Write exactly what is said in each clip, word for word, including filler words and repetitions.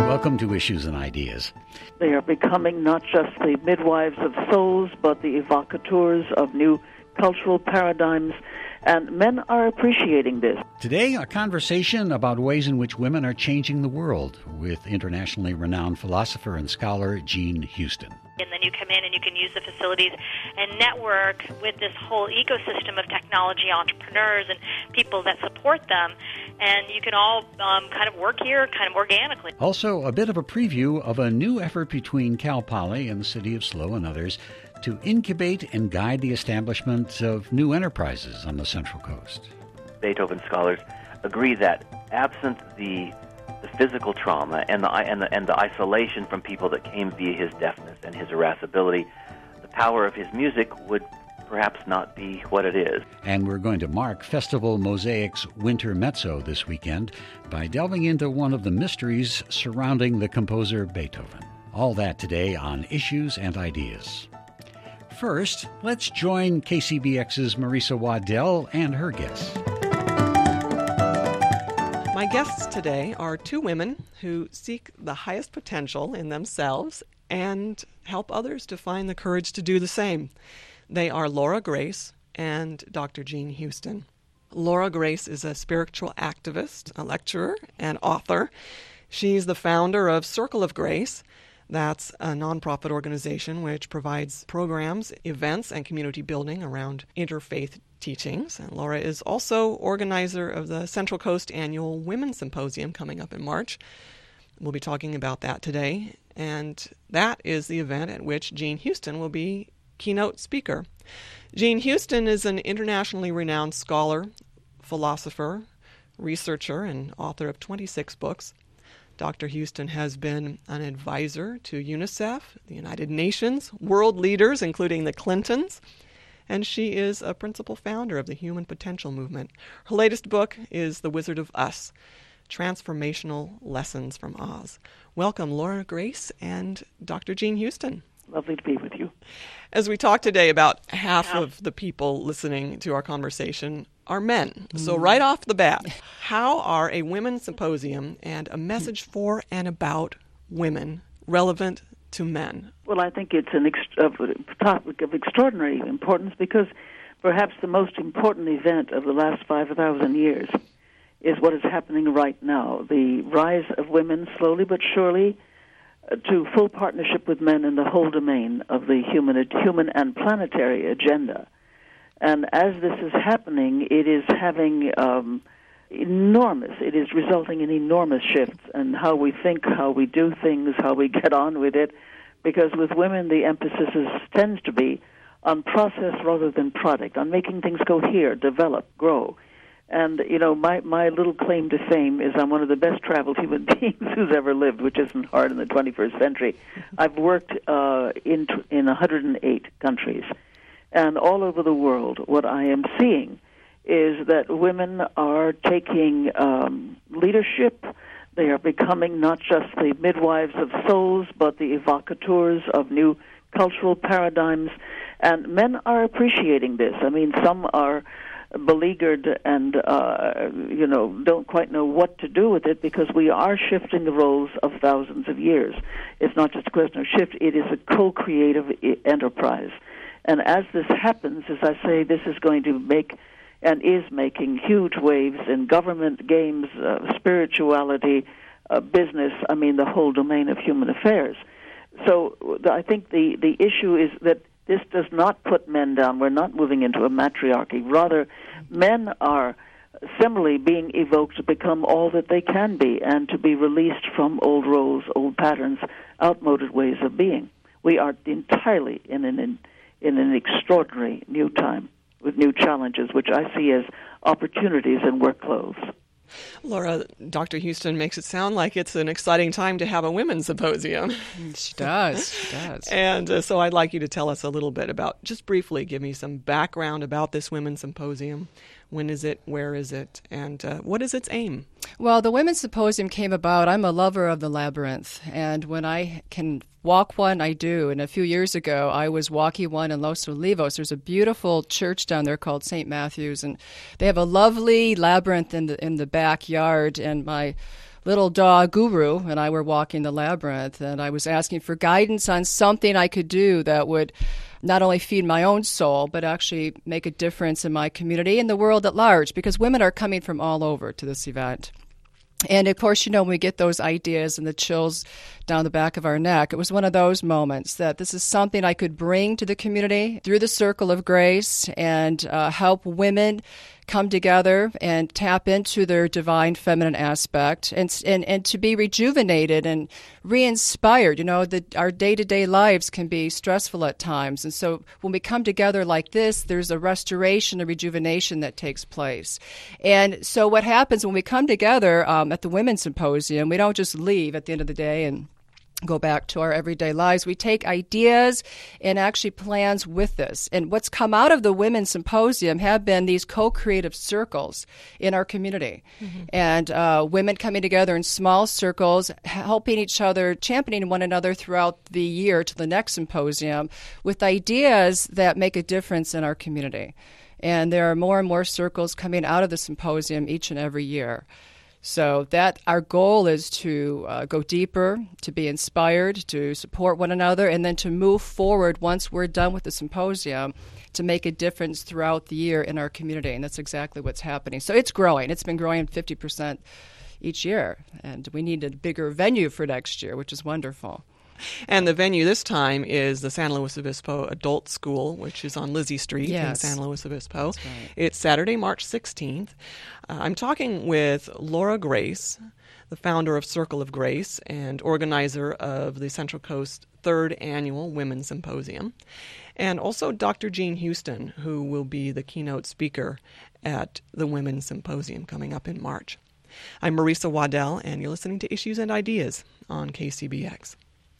Welcome to Issues and Ideas. They are becoming not just the midwives of souls, but the evocateurs of new cultural paradigms, and men are appreciating this. Today, a conversation about ways in which women are changing the world with internationally renowned philosopher and scholar Jean Houston. And then you come in and you can use the facilities and network with this whole ecosystem of technology entrepreneurs and people that support them. And you can all um, kind of work here kind of organically. Also, a bit of a preview of a new effort between Cal Poly and the City of S L O and others to incubate and guide the establishment of new enterprises on the Central Coast. Beethoven scholars agree that absent the the physical trauma and the, and the and the isolation from people that came via his deafness and his irascibility, the power of his music would perhaps not be what it is. And we're going to mark Festival Mosaic's Winter Mezzo this weekend by delving into one of the mysteries surrounding the composer Beethoven. All that today on Issues and Ideas. First, let's join K C B X's Marisa Waddell and her guests. My guests today are two women who seek the highest potential in themselves and help others to find the courage to do the same. They are Laura Grace and Doctor Jean Houston. Laura Grace is a spiritual activist, a lecturer, and author. She's the founder of Circle of Grace. That's a nonprofit organization which provides programs, events, and community building around interfaith teachings. And Laura is also organizer of the Central Coast Annual Women's Symposium coming up in March. We'll be talking about that today. And that is the event at which Jean Houston will be keynote speaker. Jean Houston is an internationally renowned scholar, philosopher, researcher, and author of twenty-six books. Doctor Houston has been an advisor to UNICEF, the United Nations, world leaders, including the Clintons, and she is a principal founder of the Human Potential Movement. Her latest book is The Wizard of Us, Transformational Lessons from Oz. Welcome, Laura Grace and Doctor Jean Houston. Lovely to be with you. As we talk today, about half of the people listening to our conversation are men. So right off the bat, how are a women's symposium and a message for and about women relevant to men? Well, I think it's an ex- a topic of extraordinary importance because perhaps the most important event of the last five thousand years is what is happening right now, the rise of women slowly but surely uh, to full partnership with men in the whole domain of the human, human and planetary agenda. And as this is happening, it is having um, enormous, it is resulting in enormous shifts in how we think, how we do things, how we get on with it, because with women the emphasis is, tends to be on process rather than product, on making things cohere, develop, grow. And, you know, my, my little claim to fame is I'm one of the best traveled human beings who's ever lived, which isn't hard in the twenty-first century. I've worked uh, in in one hundred eight countries. And all over the world, what I am seeing is that women are taking um, leadership. They are becoming not just the midwives of souls, but the evocateurs of new cultural paradigms. And men are appreciating this. I mean, some are beleaguered and, uh, you know, don't quite know what to do with it because we are shifting the roles of thousands of years. It's not just a question of shift. It is a co-creative enterprise. And as this happens, as I say, this is going to make and is making huge waves in government, games, uh, spirituality, uh, business, I mean, the whole domain of human affairs. So the, I think the, the issue is that this does not put men down. We're not moving into a matriarchy. Rather, men are similarly being evoked to become all that they can be and to be released from old roles, old patterns, outmoded ways of being. We are entirely in an in, in an extraordinary new time with new challenges, which I see as opportunities in work clothes. Laura, Doctor Houston makes it sound like it's an exciting time to have a women's symposium. She does, she does. And uh, so I'd like you to tell us a little bit about, just briefly, give me some background about this women's symposium. When is it? Where is it? And uh, what is its aim? Well, the Women's Symposium came about. I'm a lover of the labyrinth, and when I can walk one, I do. And a few years ago, I was walking one in Los Olivos. There's a beautiful church down there called Saint Matthew's, and they have a lovely labyrinth in the in the backyard. And my little dog, Guru, and I were walking the labyrinth, and I was asking for guidance on something I could do that would not only feed my own soul, but actually make a difference in my community and the world at large, because women are coming from all over to this event. And, of course, you know, when we get those ideas and the chills down the back of our neck, it was one of those moments that this is something I could bring to the community through the Circle of Grace and uh, help women come together and tap into their divine feminine aspect and and, and to be rejuvenated and re-inspired. You know, that our day-to-day lives can be stressful at times. And so when we come together like this, there's a restoration, a rejuvenation that takes place. And so what happens when we come together um, at the Women's Symposium, we don't just leave at the end of the day and go back to our everyday lives. We take ideas and actually plans with this. And what's come out of the Women's Symposium have been these co-creative circles in our community. Mm-hmm. And uh, women coming together in small circles, helping each other, championing one another throughout the year to the next symposium with ideas that make a difference in our community. And there are more and more circles coming out of the symposium each and every year. So that our goal is to uh, go deeper, to be inspired, to support one another, and then to move forward once we're done with the symposium to make a difference throughout the year in our community. And that's exactly what's happening. So it's growing. It's been growing fifty percent each year. And we need a bigger venue for next year, which is wonderful. And the venue this time is the San Luis Obispo Adult School, which is on Lizzie Street yes. in San Luis Obispo. That's right. It's Saturday, March sixteenth. Uh, I'm talking with Laura Grace, the founder of Circle of Grace and organizer of the Central Coast Third Annual Women's Symposium, and also Doctor Jean Houston, who will be the keynote speaker at the Women's Symposium coming up in March. I'm Marisa Waddell, and you're listening to Issues and Ideas on K C B X.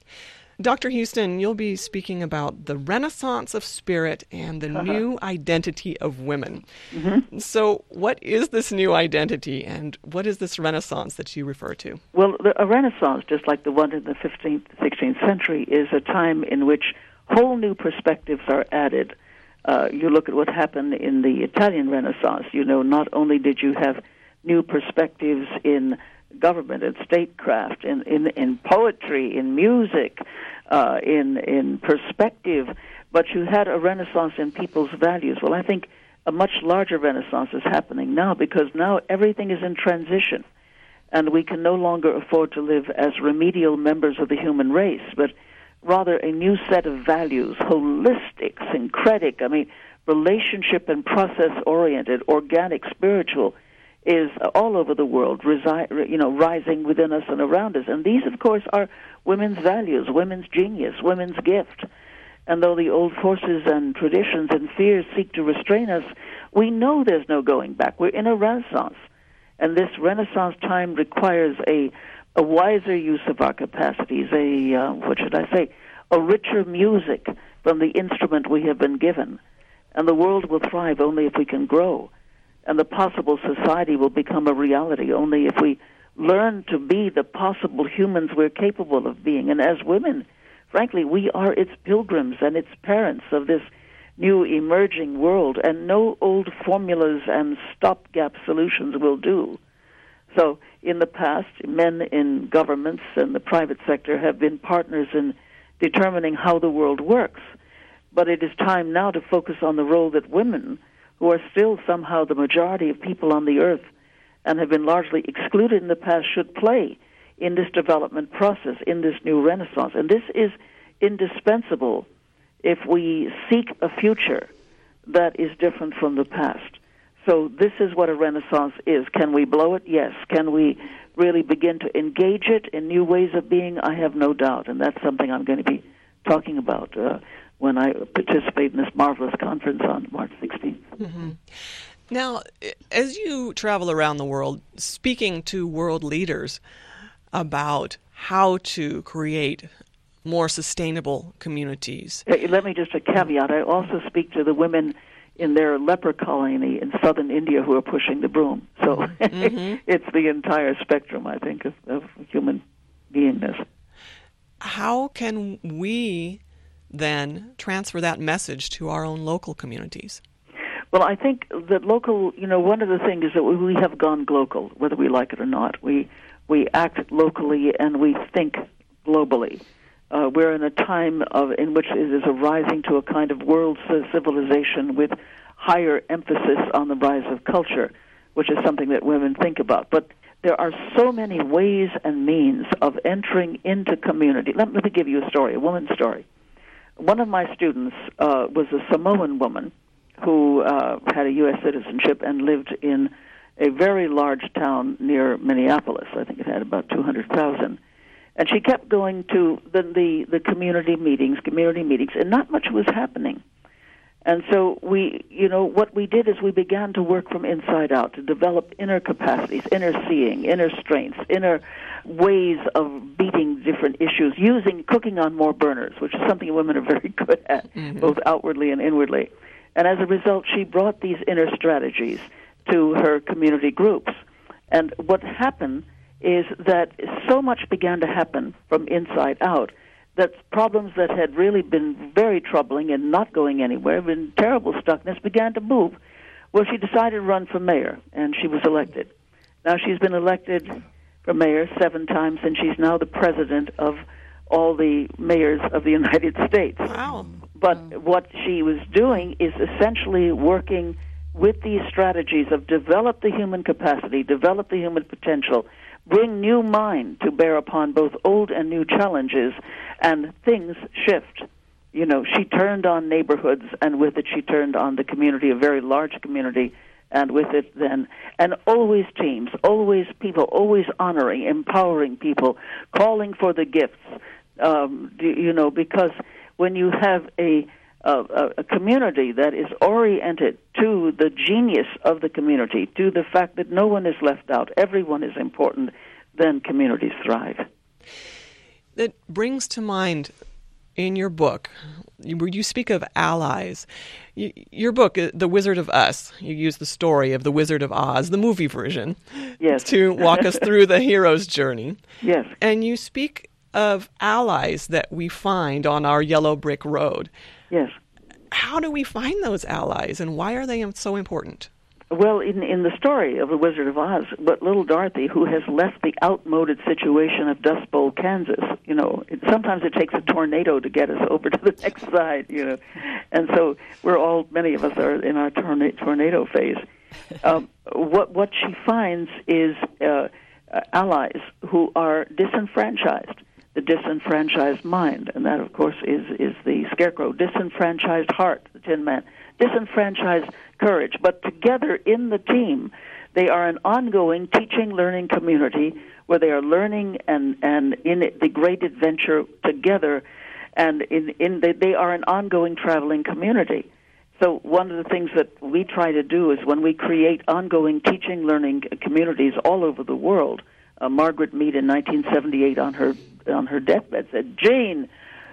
Doctor Houston, you'll be speaking about the renaissance of spirit and the uh-huh. new identity of women. Mm-hmm. So what is this new identity, and what is this renaissance that you refer to? Well, the, a renaissance, just like the one in the fifteenth, sixteenth century, is a time in which whole new perspectives are added. Uh, you look at what happened in the Italian Renaissance. You know, not only did you have new perspectives in government and statecraft, in, in, in poetry, in music, uh, in in perspective, but you had a renaissance in people's values. Well, I think a much larger renaissance is happening now, because now everything is in transition, and we can no longer afford to live as remedial members of the human race, but rather a new set of values, holistic, syncretic, I mean, relationship and process-oriented, organic, spiritual, is all over the world, resi- you know, rising within us and around us. And these, of course, are women's values, women's genius, women's gift. And though the old forces and traditions and fears seek to restrain us, we know there's no going back. We're in a renaissance. And this renaissance time requires a, a wiser use of our capacities, a, uh, what should I say, a richer music from the instrument we have been given. And the world will thrive only if we can grow. And the possible society will become a reality only if we learn to be the possible humans we're capable of being. And as women, frankly, we are its pilgrims and its parents of this new emerging world, and no old formulas and stopgap solutions will do. So in the past, men in governments and the private sector have been partners in determining how the world works. But it is time now to focus on the role that women, who are still somehow the majority of people on the earth and have been largely excluded in the past, should play in this development process, in this new renaissance. And this is indispensable if we seek a future that is different from the past. So this is what a renaissance is. Can we blow it? Yes. Can we really begin to engage it in new ways of being? I have no doubt, and that's something I'm going to be talking about uh, when I participate in this marvelous conference on March sixteenth. Mm-hmm. Now, as you travel around the world speaking to world leaders about how to create more sustainable communities. Let me just a caveat. I also speak to the women in their leper colony in southern India who are pushing the broom. So mm-hmm. It's the entire spectrum, I think, of, of human beingness. How can we then transfer that message to our own local communities? Well, I think that local, you know, one of the things is that we have gone global, whether we like it or not. We we act locally, and we think globally. Uh, we're in a time of in which it is arising to a kind of world civilization with higher emphasis on the rise of culture, which is something that women think about. But there are so many ways and means of entering into community. Let, let me give you a story, a woman's story. One of my students uh, was a Samoan woman who uh, had a U S citizenship and lived in a very large town near Minneapolis. I think it had about two hundred thousand. And she kept going to the, the, the community meetings, community meetings, and not much was happening. And so we, you know, what we did is we began to work from inside out to develop inner capacities, inner seeing, inner strengths, inner ways of beating different issues, using cooking on more burners, which is something women are very good at, mm-hmm. both outwardly and inwardly. And as a result, she brought these inner strategies to her community groups. And what happened is that so much began to happen from inside out that problems that had really been very troubling and not going anywhere, been terrible stuckness, began to move. Well, she decided to run for mayor, and she was elected. Now she's been elected for mayor seven times, and she's now the president of all the mayors of the United States. Wow. But what she was doing is essentially working with these strategies of develop the human capacity, develop the human potential, bring new mind to bear upon both old and new challenges, and things shift. You know, she turned on neighborhoods, and with it she turned on the community, a very large community, and with it then, and always teams, always people, always honoring, empowering people, calling for the gifts, um, you know, because when you have a A, a community that is oriented to the genius of the community, to the fact that no one is left out, everyone is important, then communities thrive. That brings to mind in your book, where you speak of allies. Your book, The Wizard of Us, you use the story of the Wizard of Oz, the movie version, yes. to walk us through the hero's journey. Yes. And you speak of allies that we find on our yellow brick road. Yes. How do we find those allies, and why are they so important? Well, in in the story of The Wizard of Oz, but little Dorothy, who has left the outmoded situation of Dust Bowl, Kansas, you know, it, sometimes it takes a tornado to get us over to the next side, you know, and so we're all, many of us are in our torna- tornado phase. Um, what what she finds is uh, uh, allies who are disenfranchised. The disenfranchised mind, and that, of course, is, is the scarecrow. Disenfranchised heart, the Tin Man. Disenfranchised courage. But together in the team, they are an ongoing teaching, learning community where they are learning and, and in the great adventure together, and in, in the, they are an ongoing traveling community. So one of the things that we try to do is when we create ongoing teaching, learning communities all over the world, uh, Margaret Mead in nineteen seventy-eight on her on her deathbed said, Jane,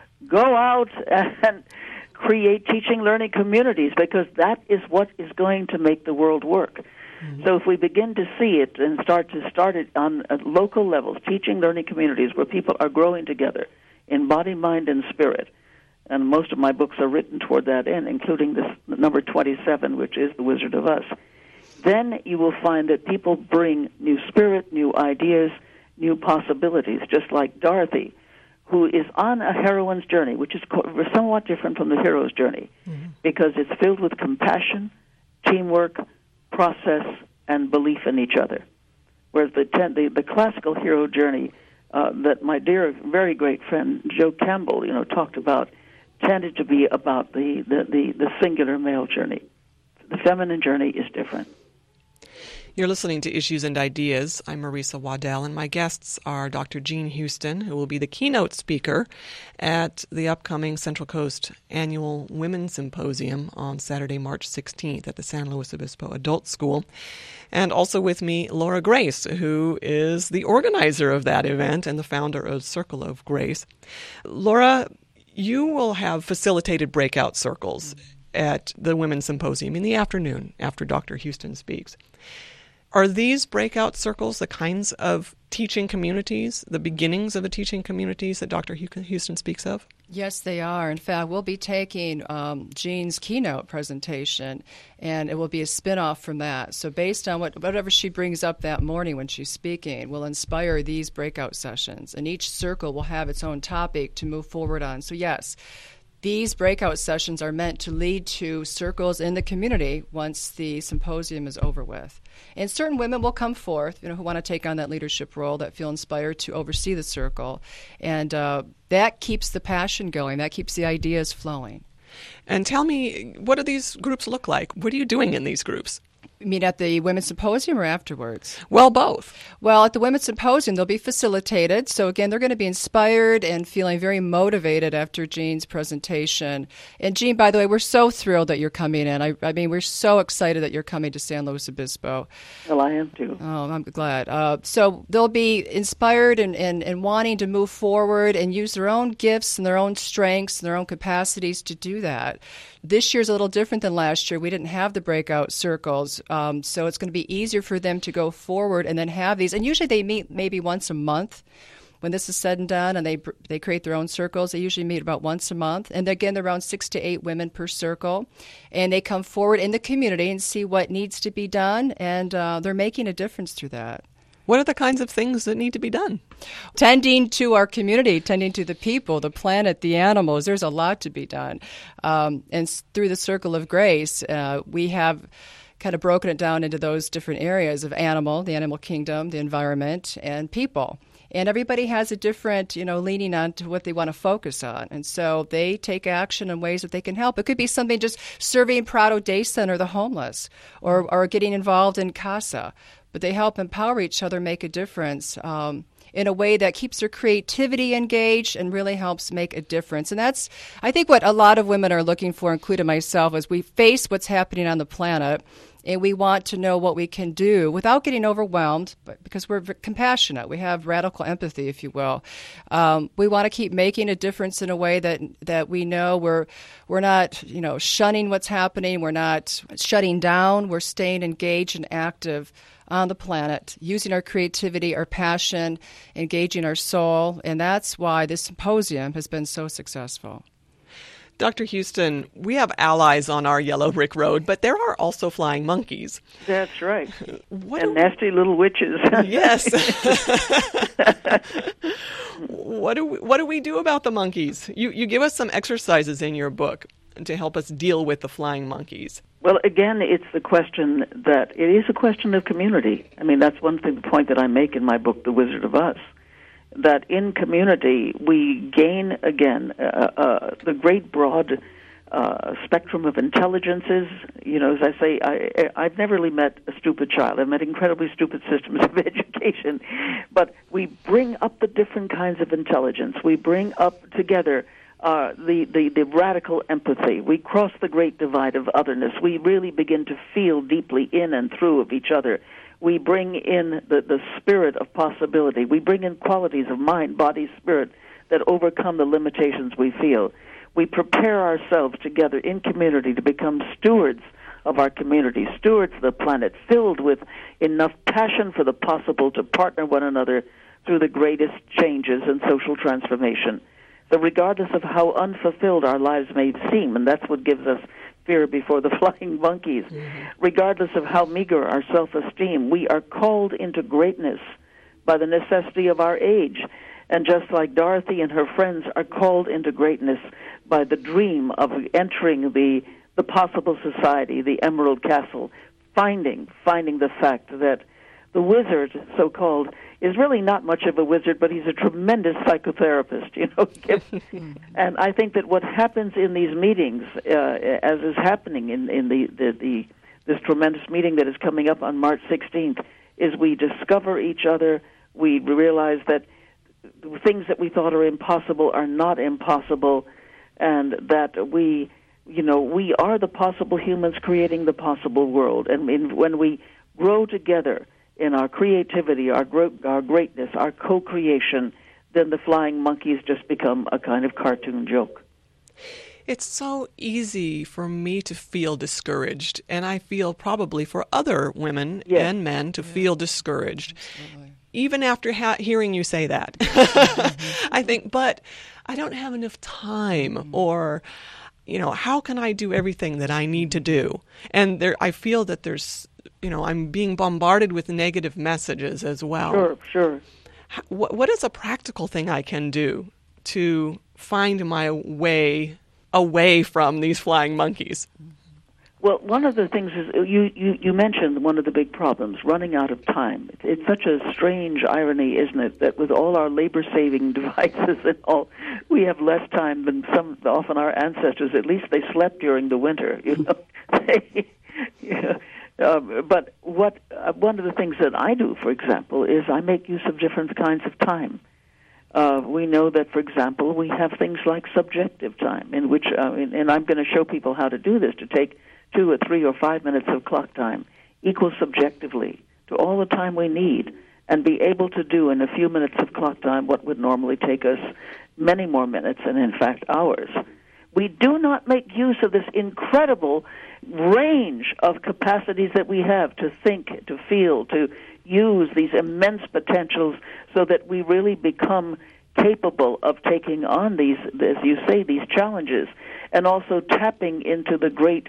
go out and create teaching, learning communities, because that is what is going to make the world work. Mm-hmm. So if we begin to see it and start to start it on at local levels, teaching, learning communities where people are growing together in body, mind, and spirit, and most of my books are written toward that end, including this number twenty-seven, which is The Wizard of Us, then you will find that people bring new spirit, new ideas, new possibilities, just like Dorothy, who is on a heroine's journey, which is somewhat different from the hero's journey, mm-hmm. because it's filled with compassion, teamwork, process, and belief in each other. Whereas the ten, the, the classical hero journey uh, that my dear, very great friend Joe Campbell, you know, talked about, tended to be about the, the, the, the singular male journey. The feminine journey is different. You're listening to Issues and Ideas. I'm Marisa Waddell, and my guests are Doctor Jean Houston, who will be the keynote speaker at the upcoming Central Coast Annual Women's Symposium on Saturday, March sixteenth at the San Luis Obispo Adult School. And also with me, Laura Grace, who is the organizer of that event and the founder of Circle of Grace. Laura, you will have facilitated breakout circles at the Women's Symposium in the afternoon after Doctor Houston speaks. Are these breakout circles the kinds of teaching communities, the beginnings of the teaching communities that Doctor Houston speaks of? Yes, they are. In fact, we'll be taking um, Jean's keynote presentation, and it will be a spin-off from that. So based on what, whatever she brings up that morning when she's speaking will inspire these breakout sessions, and each circle will have its own topic to move forward on. So yes, these breakout sessions are meant to lead to circles in the community once the symposium is over with. And certain women will come forth, you know, who want to take on that leadership role, that feel inspired to oversee the circle. And uh, that keeps the passion going. That keeps the ideas flowing. And tell me, what do these groups look like? What are you doing in these groups? You mean at the Women's Symposium or afterwards? Well, both. Well, at the Women's Symposium, they'll be facilitated. So, again, they're going to be inspired and feeling very motivated after Jean's presentation. And, Jean, by the way, we're so thrilled that you're coming in. I, I mean, we're so excited that you're coming to San Luis Obispo. Well, I am, too. Oh, I'm glad. Uh, so they'll be inspired and, and, and wanting to move forward and use their own gifts and their own strengths and their own capacities to do that. This year's a little different than last year. We didn't have the breakout circles, um, so it's going to be easier for them to go forward and then have these. And usually they meet maybe once a month. When this is said and done, and they they create their own circles, they usually meet about once a month. And again, they're around six to eight women per circle. And they come forward in the community and see what needs to be done, and uh, they're making a difference through that. What are the kinds of things that need to be done? Tending to our community, tending to the people, the planet, the animals. There's a lot to be done. Um, and through the Circle of Grace, uh, we have kind of broken it down into those different areas of animal, the animal kingdom, the environment, and people. And everybody has a different, you know, leaning on to what they want to focus on. And so they take action in ways that they can help. It could be something just serving Prado Day Center, the homeless, or, or getting involved in CASA. But they help empower each other, make a difference um, in a way that keeps their creativity engaged and really helps make a difference. And that's, I think, what a lot of women are looking for, including myself, as we face what's happening on the planet. And we want to know what we can do without getting overwhelmed, but because we're compassionate. We have radical empathy, if you will. Um, we want to keep making a difference in a way that that we know we're we're not, you know, shunning what's happening. We're not shutting down. We're staying engaged and active on the planet, using our creativity, our passion, engaging our soul. And that's why this symposium has been so successful. Doctor Houston, we have allies on our yellow brick road, but there are also flying monkeys. That's right. What and do, nasty little witches. Yes. What do we, what do we do about the monkeys? You you give us some exercises in your book to help us deal with the flying monkeys. Well, again, it's the question that it is a question of community. I mean, that's one thing, the point that I make in my book, The Wizard of Us. That in community we gain, again, uh, uh, the great broad uh, spectrum of intelligences. You know, as I say, I, I've never really met a stupid child. I've met incredibly stupid systems of education. But we bring up the different kinds of intelligence. We bring up together uh, the, the, the radical empathy. We cross the great divide of otherness. We really begin to feel deeply in and through of each other. We bring in the, the spirit of possibility. We bring in qualities of mind, body, spirit that overcome the limitations we feel. We prepare ourselves together in community to become stewards of our community, stewards of the planet, filled with enough passion for the possible to partner one another through the greatest changes and social transformation. So regardless of how unfulfilled our lives may seem, and that's what gives us fear before the flying monkeys. Mm-hmm. Regardless of how meager our self-esteem, we are called into greatness by the necessity of our age. And just like Dorothy and her friends are called into greatness by the dream of entering the, the possible society, the Emerald Castle, finding, finding the fact that the wizard, so-called, is really not much of a wizard, but he's a tremendous psychotherapist, you know. And I think that what happens in these meetings, uh, as is happening in, in the, the, the this tremendous meeting that is coming up on March sixteenth, is we discover each other, we realize that things that we thought are impossible are not impossible, and that we, you know, we are the possible humans creating the possible world. And in, when we grow together in our creativity, our gro- our greatness, our co-creation, then the flying monkeys just become a kind of cartoon joke. It's so easy for me to feel discouraged, and I feel probably for other women yes. and men to yeah. feel discouraged. Absolutely. even after ha- hearing you say that, I think, but I don't have enough time, or, you know, how can I do everything that I need to do? And there, I feel that there's, you know, I'm being bombarded with negative messages as well. Sure, sure. What, what is a practical thing I can do to find my way away from these flying monkeys? Well, one of the things is, you, you, you mentioned one of the big problems, running out of time. It's, it's such a strange irony, isn't it, that with all our labor-saving devices and all, we have less time than some, often our ancestors. At least they slept during the winter, you know. they, yeah. Um, but what uh, one of the things that I do, for example, is I make use of different kinds of time. Uh, we know that, for example, we have things like subjective time, in which, uh, and, and I'm going to show people how to do this, to take two or three or five minutes of clock time, equal subjectively to all the time we need, and be able to do in a few minutes of clock time what would normally take us many more minutes, and in fact hours. We do not make use of this incredible range of capacities that we have to think, to feel, to use these immense potentials, so that we really become capable of taking on these, as you say, these challenges, and also tapping into the great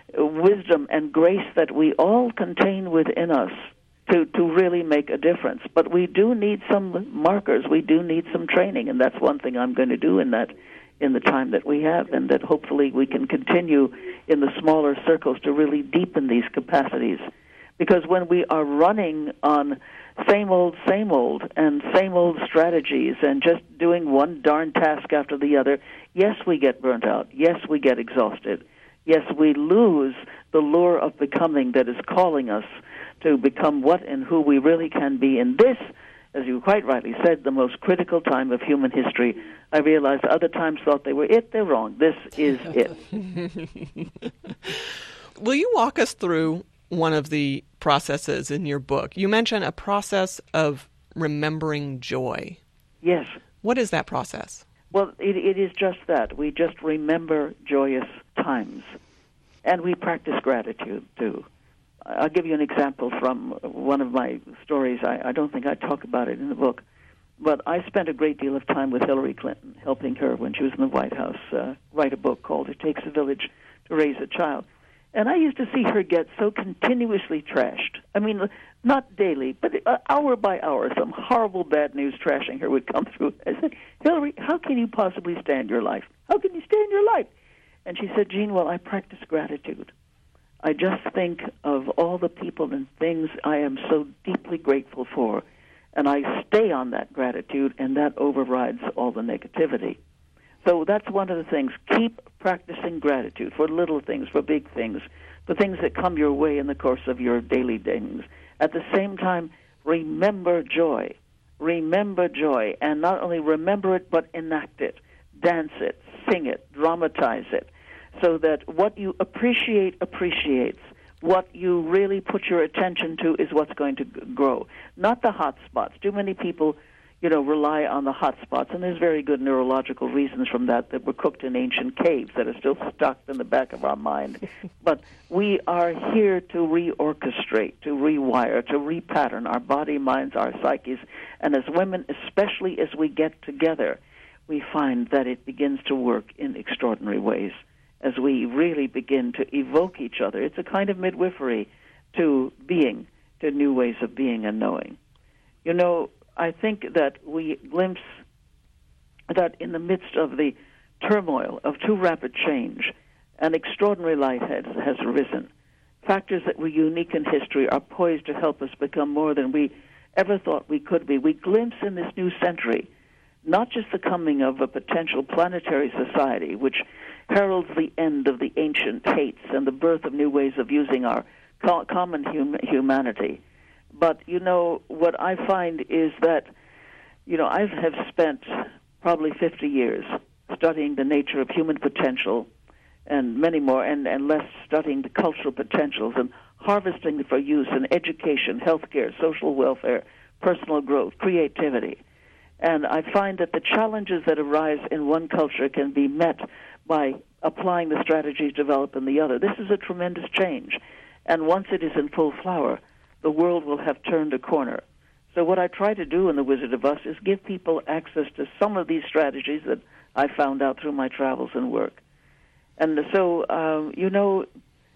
wisdom and grace that we all contain within us to, to really make a difference. But we do need some markers. We do need some training, and that's one thing I'm going to do in that in the time that we have, and that hopefully we can continue in the smaller circles to really deepen these capacities. Because when we are running on same old, same old, and same old strategies, and just doing one darn task after the other, yes, we get burnt out. Yes, we get exhausted. Yes, we lose the lure of becoming that is calling us to become what and who we really can be in this, as you quite rightly said, the most critical time of human history. I realized other times thought they were it. They're wrong. This is it. Will you walk us through one of the processes in your book? You mention a process of remembering joy. Yes. What is that process? Well, it, it is just that. We just remember joyous times. And we practice gratitude, too. I'll give you an example from one of my stories. I, I don't think I talk about it in the book. But I spent a great deal of time with Hillary Clinton, helping her when she was in the White House, uh, write a book called It Takes a Village to Raise a Child. And I used to see her get so continuously trashed. I mean, not daily, but hour by hour, some horrible bad news trashing her would come through. I said, Hillary, how can you possibly stand your life? How can you stand your life? And she said, Jean, well, I practice gratitude. I just think of all the people and things I am so deeply grateful for, and I stay on that gratitude, and that overrides all the negativity. So that's one of the things. Keep practicing gratitude for little things, for big things, for things that come your way in the course of your daily things. At the same time, remember joy. Remember joy, and not only remember it, but enact it, dance it, sing it, dramatize it, so that what you appreciate appreciates. What you really put your attention to is what's going to grow, not the hot spots. Too many people, you know, rely on the hot spots, and there's very good neurological reasons from that that were cooked in ancient caves that are still stuck in the back of our mind. But we are here to reorchestrate, to rewire, to repattern our body, minds, our psyches, and as women, especially as we get together, we find that it begins to work in extraordinary ways. As we really begin to evoke each other. It's a kind of midwifery to being, to new ways of being and knowing. You know, I think that we glimpse that in the midst of the turmoil of too rapid change, an extraordinary light has, has arisen. Factors that were unique in history are poised to help us become more than we ever thought we could be. We glimpse in this new century not just the coming of a potential planetary society, which heralds the end of the ancient hates and the birth of new ways of using our co- common hum- humanity. But, you know, what I find is that, you know, I have spent probably fifty years studying the nature of human potential and many more, and, and less studying the cultural potentials and harvesting for use in education, healthcare, social welfare, personal growth, creativity. And I find that the challenges that arise in one culture can be met by applying the strategies developed in the other. This is a tremendous change. And once it is in full flower, the world will have turned a corner. So what I try to do in The Wizard of Us is give people access to some of these strategies that I found out through my travels and work. And so, uh, you know,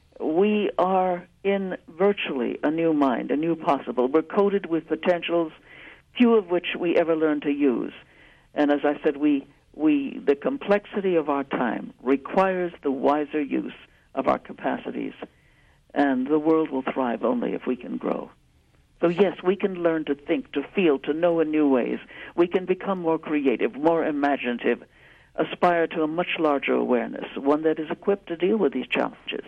we are in virtually a new mind, a new possible. We're coated with potentials, few of which we ever learn to use. And as I said, we, we the complexity of our time requires the wiser use of our capacities. And the world will thrive only if we can grow. So yes, we can learn to think, to feel, to know in new ways. We can become more creative, more imaginative, aspire to a much larger awareness, one that is equipped to deal with these challenges.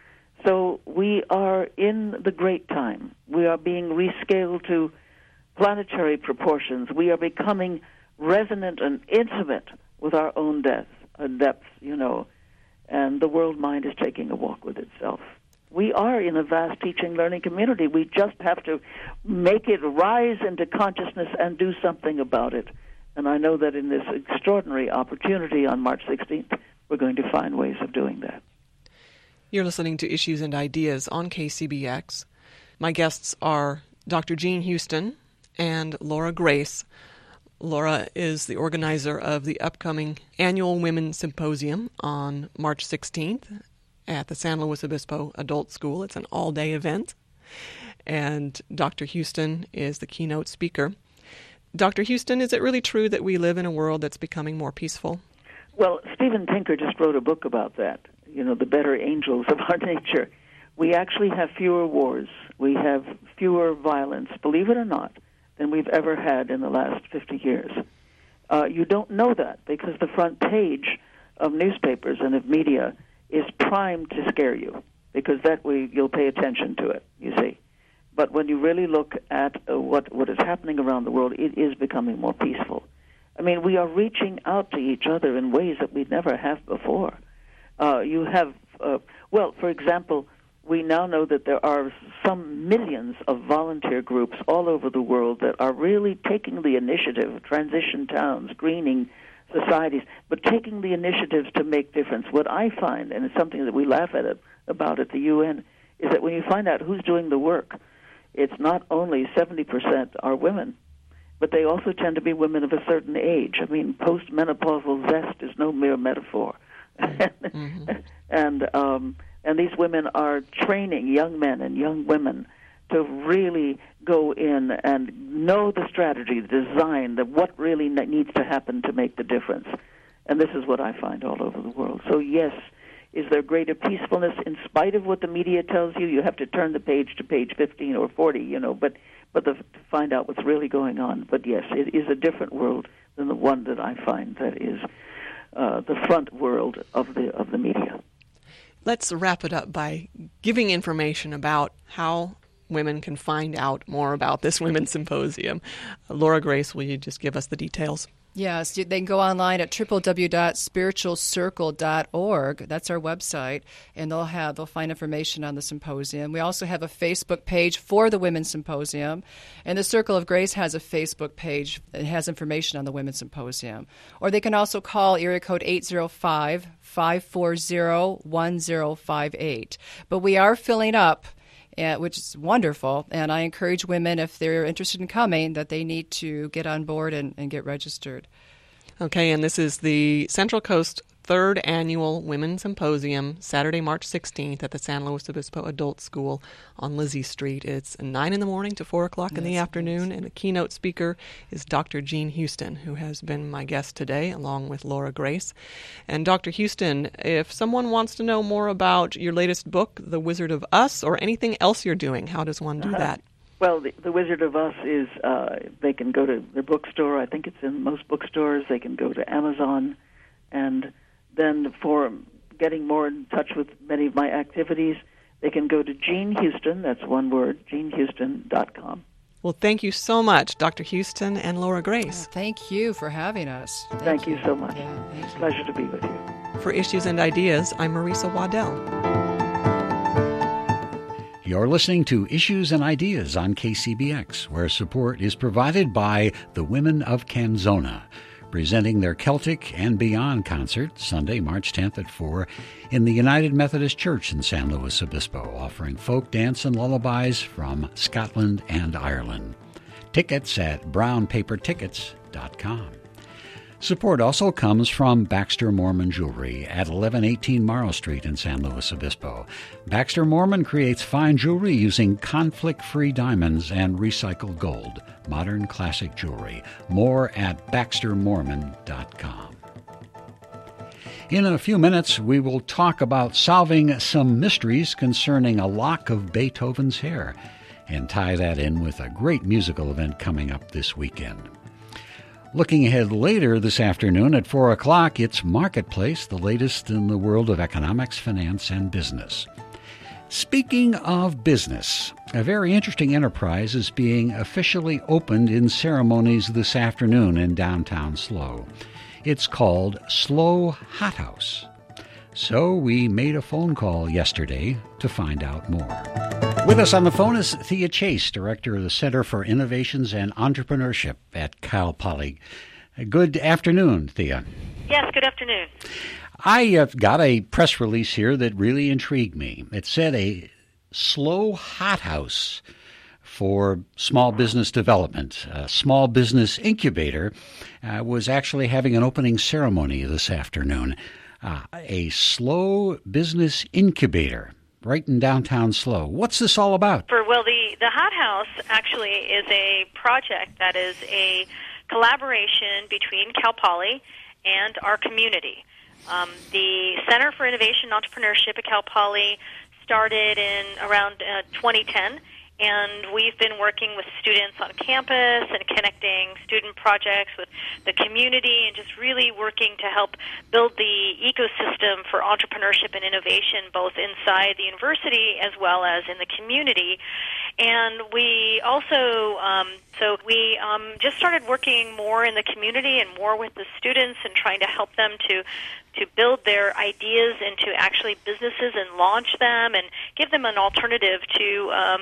So we are in the great time. We are being rescaled to planetary proportions. We are becoming resonant and intimate with our own depth, uh, depth, you know, and the world mind is taking a walk with itself. We are in a vast teaching learning community. We just have to make it rise into consciousness and do something about it. And I know that in this extraordinary opportunity on March sixteenth, we're going to find ways of doing that. You're listening to Issues and Ideas on K C B X. My guests are Doctor Jean Houston and Laura Grace. Laura is the organizer of the upcoming annual Women's Symposium on March sixteenth at the San Luis Obispo Adult School. It's an all-day event. And Doctor Houston is the keynote speaker. Doctor Houston, is it really true that we live in a world that's becoming more peaceful? Well, Steven Pinker just wrote a book about that, you know, the better angels of our nature. We actually have fewer wars. We have fewer violence, believe it or not, than we've ever had in the last fifty years. Uh, you don't know that because the front page of newspapers and of media is primed to scare you, because that way you'll pay attention to it, you see. But when you really look at uh, what, what is happening around the world, it is becoming more peaceful. I mean, we are reaching out to each other in ways that we never have before. Uh, you have, uh, well, for example, we now know that there are some millions of volunteer groups all over the world that are really taking the initiative, transition towns, greening societies, but taking the initiatives to make difference. What I find, and it's something that we laugh at it, about at the U N, is that when you find out who's doing the work, it's not only seventy percent are women, but they also tend to be women of a certain age. I mean, postmenopausal zest is no mere metaphor. Mm-hmm. and um, and these women are training young men and young women to really go in and know the strategy, the design, the what really needs to happen to make the difference. And this is what I find all over the world. So yes, is there greater peacefulness in spite of what the media tells you? You have to turn the page to page fifteen or forty, you know, but but the, to find out what's really going on. But yes, it is a different world than the one that I find that is uh, the front world of the of the media. Let's wrap it up by giving information about how women can find out more about this Women's Symposium. Uh, Laura Grace, will you just give us the details? Yes, they can go online at w w w dot spiritual circle dot org. That's our website, and they'll have they'll find information on the symposium. We also have a Facebook page for the Women's Symposium, and the Circle of Grace has a Facebook page that has information on the Women's Symposium. Or they can also call area code eight zero five, five four zero, one zero five eight. But we are filling up, Uh, which is wonderful, and I encourage women, if they're interested in coming, that they need to get on board and, and get registered. Okay, and this is the Central Coast Third Annual Women's Symposium, Saturday, March sixteenth at the San Luis Obispo Adult School on Lizzie Street. It's nine in the morning to four o'clock yes, in the afternoon, and the keynote speaker is Doctor Jean Houston, who has been my guest today, along with Laura Grace. And Doctor Houston, if someone wants to know more about your latest book, The Wizard of Us, or anything else you're doing, how does one do uh-huh. that? Well, the, the Wizard of Us is, uh, they can go to their bookstore. I think it's in most bookstores. They can go to Amazon, and then for getting more in touch with many of my activities, they can go to Jean Houston, that's one word, jean houston dot com. Well, thank you so much, Doctor Houston and Laura Grace. Yeah, thank you for having us. Thank, thank you. you so much. Yeah, thank it's a you. pleasure to be with you. For Issues and Ideas, I'm Marisa Waddell. You're listening to Issues and Ideas on K C B X, where support is provided by the Women of Canzona, presenting their Celtic and Beyond concert Sunday, March tenth at four in the United Methodist Church in San Luis Obispo, offering folk dance and lullabies from Scotland and Ireland. Tickets at brown paper tickets dot com. Support also comes from Baxter Mormon Jewelry at eleven eighteen Morrow Street in San Luis Obispo. Baxter Mormon creates fine jewelry using conflict-free diamonds and recycled gold. Modern classic jewelry. More at baxter mormon dot com. In a few minutes, we will talk about solving some mysteries concerning a lock of Beethoven's hair and tie that in with a great musical event coming up this weekend. Looking ahead later this afternoon at four o'clock, it's Marketplace, the latest in the world of economics, finance, and business. Speaking of business, a very interesting enterprise is being officially opened in ceremonies this afternoon in downtown SLO. It's called SLO Hot House. So we made a phone call yesterday to find out more. With us on the phone is Thea Chase, Director of the Center for Innovations and Entrepreneurship at Cal Poly. Good afternoon, Thea. Yes, good afternoon. I uh, got a press release here that really intrigued me. It said a SLO Hot House for small business development. A small business incubator uh, was actually having an opening ceremony this afternoon. Uh, a SLO business incubator right in downtown SLO. What's this all about? For, well, the, the Hot House actually is a project that is a collaboration between Cal Poly and our community. Um, the Center for Innovation and Entrepreneurship at Cal Poly started in around uh, twenty ten, and we've been working with students on campus and connecting student projects with the community and just really working to help build the ecosystem for entrepreneurship and innovation both inside the university as well as in the community. And we also, um, so we um, just started working more in the community and more with the students and trying to help them to to build their ideas into actually businesses and launch them and give them an alternative to um,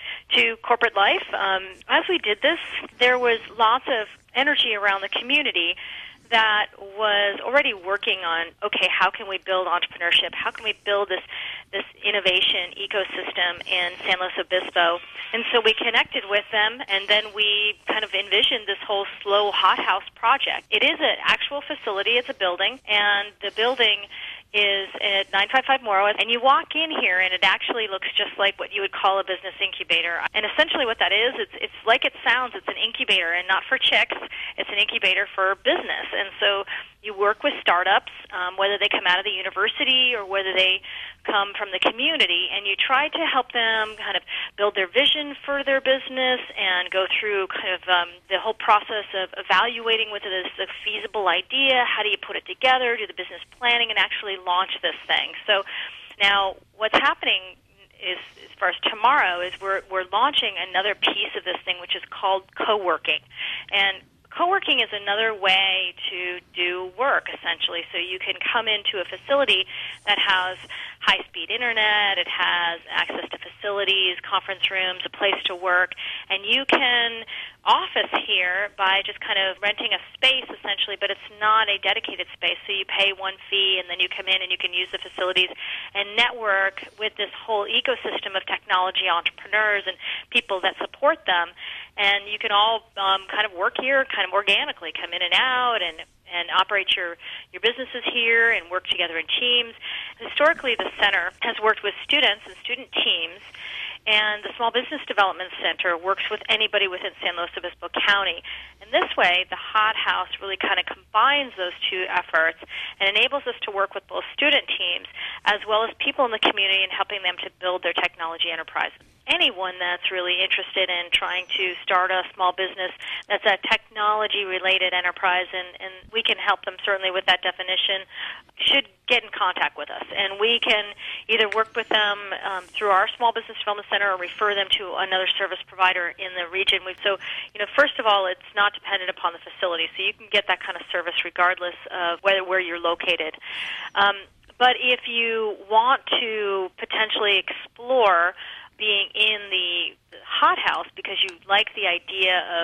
to corporate life. Um, as we did this, there was lots of energy around the community that was already working on, okay, how can we build entrepreneurship? How can we build this this innovation ecosystem in San Luis Obispo? And so we connected with them, and then we kind of envisioned this whole SLO Hot House project. It is an actual facility. It's a building, and the building is at nine fifty-five Morrow, and you walk in here, and it actually looks just like what you would call a business incubator. And essentially what that is, it's it's like it sounds. It's an incubator, and not for chicks. It's an incubator for business. And so you work with startups, um, whether they come out of the university or whether they come from the community, and you try to help them kind of build their vision for their business and go through kind of um, the whole process of evaluating whether this is a feasible idea, how do you put it together, do the business planning, and actually launch this thing. So now what's happening is, as far as tomorrow, is we're we're launching another piece of this thing, which is called co-working. And co-working is another way to do work, essentially. So you can come into a facility that has high-speed internet, it has access to facilities, conference rooms, a place to work, and you can office here by just kind of renting a space, essentially, but it's not a dedicated space. So you pay one fee, and then you come in and you can use the facilities and network with this whole ecosystem of technology entrepreneurs and people that support them. And you can all um, kind of work here kind of organically, come in and out and and operate your, your businesses here and work together in teams. Historically, the center has worked with students and student teams, and the Small Business Development Center works with anybody within San Luis Obispo County. And this way, the Hot House really kind of combines those two efforts and enables us to work with both student teams as well as people in the community and helping them to build their technology enterprise. Anyone that's really interested in trying to start a small business that's a technology-related enterprise, and, and we can help them certainly with that definition, should get in contact with us. And we can either work with them um, through our Small Business Development Center or refer them to another service provider in the region. We've, so, you know, first of all, it's not dependent upon the facility, so you can get that kind of service regardless of whether where you're located. Um, but if you want to potentially explore being in the Hot House because you like the idea of